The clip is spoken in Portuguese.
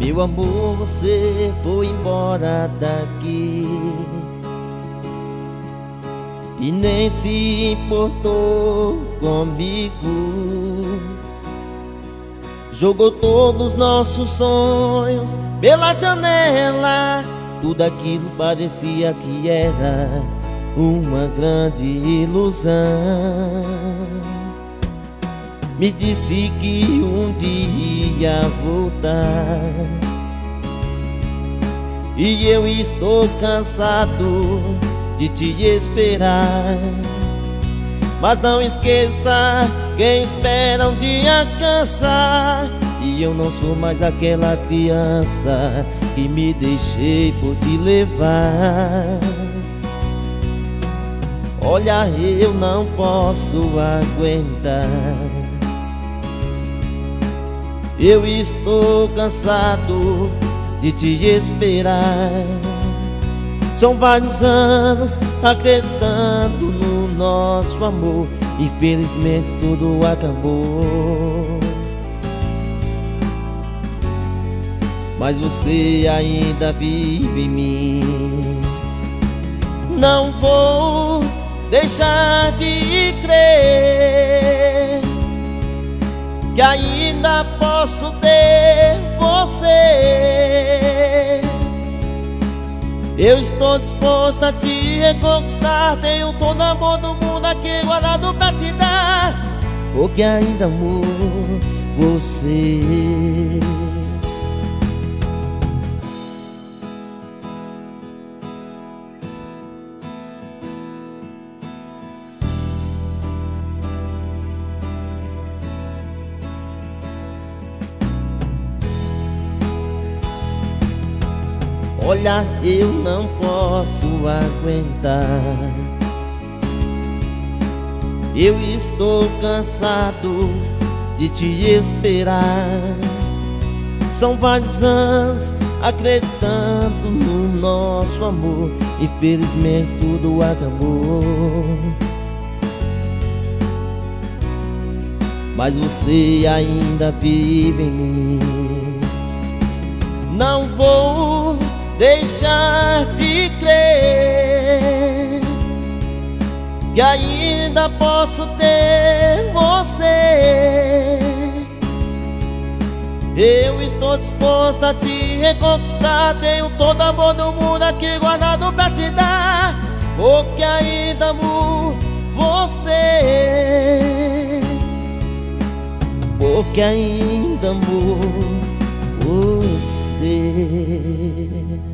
Meu amor, você foi embora daqui e nem se importou comigo. Jogou todos os nossos sonhos pela janela. Tudo aquilo parecia que era uma grande ilusão. Me disse que um dia ia voltar, e eu estou cansado de te esperar. Mas não esqueça, quem espera um dia cansa, e eu não sou mais aquela criança que me deixei por te levar. Olha, eu não posso aguentar. Eu estou cansado de te esperar. São vários anos acreditando no nosso amor. Infelizmente tudo acabou. Mas você ainda vive em mim. Não vou deixar de crer que ainda posso ter você. Eu estou disposto a te reconquistar. Tenho todo o amor do mundo aqui guardado pra te dar, porque ainda amo você. Olha, eu não posso aguentar. Eu estou cansado de te esperar. São vários anos acreditando no nosso amor. Infelizmente tudo acabou. Mas você ainda vive em mim. Não vou deixar de crer que ainda posso ter você. Eu estou disposto a te reconquistar. Tenho todo o amor do mundo aqui guardado pra te dar, porque ainda amo você. Porque ainda amo você.